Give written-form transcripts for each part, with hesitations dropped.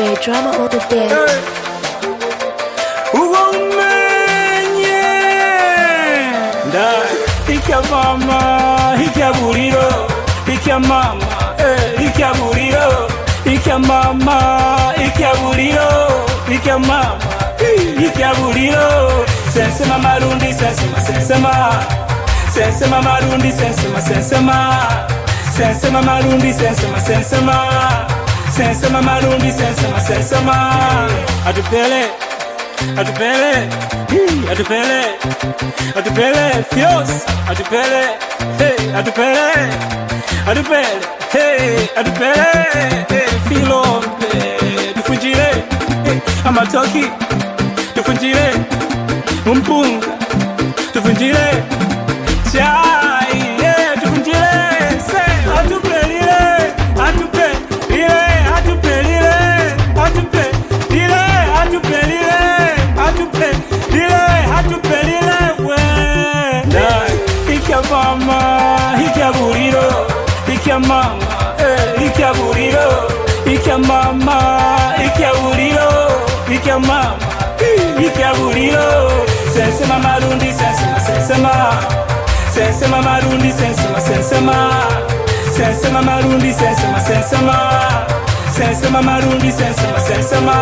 DJ, drama on the beat. Uwomenye nda ikya mama ikya buriro ikya mama ikya buriro ikya mama ikya buriro ikya mama ikya buriro sensema marundi sensema marundi sensema marundi sensema marundi sensema atupele fios atupele filombe dufungire amatoki dufungire umpunga dufungire chai dufungire se atupelile we ikya mama ikya buriro ikya mama ikya buriro ikya mama ikya buriro ikya mama ikya buriro sensema marundi sensema marundi sensema marundi sensema marundi sensema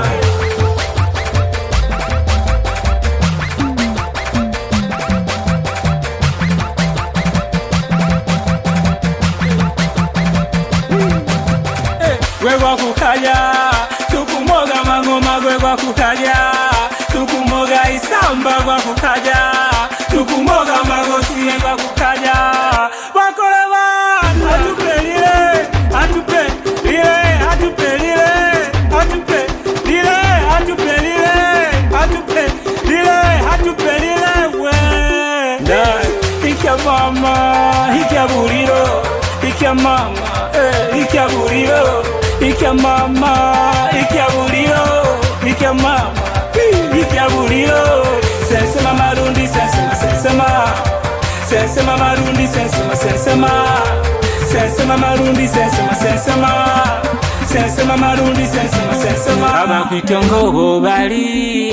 Gwegwa kukaya tukumoga mangoma gwegwa kukaya tukumoga isamba gwa kukaya tukumoga magosi gwa kukaya wakoleba atupelile we nda ikya mama ikya buriro ikya mama ikya buriro ikya mama ikya buriro ikya mama ikya buriro sensema marundi sensema marundi sensema marundi sensema marundi sensema abakitongo bobali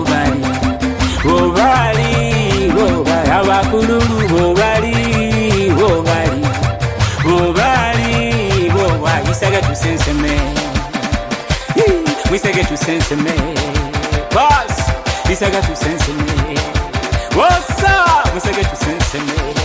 abakululu bobali isaga tusenseme wisage tusenseme boss isaga tusenseme what's up wisage tusenseme